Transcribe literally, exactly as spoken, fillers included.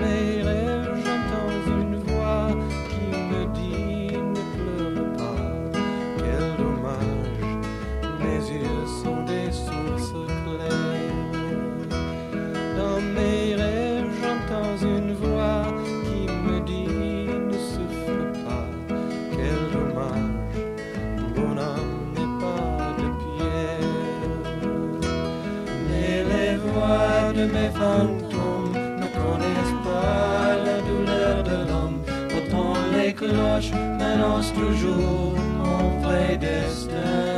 mes rêves, j'entends une voix qui me dit ne pleure pas. Quel dommage, mes yeux sont des sources claires. Dans mes rêves, j'entends une voix qui me dit ne souffre pas. Quel dommage, mon âme n'est pas de pierre. Mais les voix de mes fantômes ne connaissent pas la douleur de l'homme. Pourtant les cloches m'annoncent toujours mon vrai destin.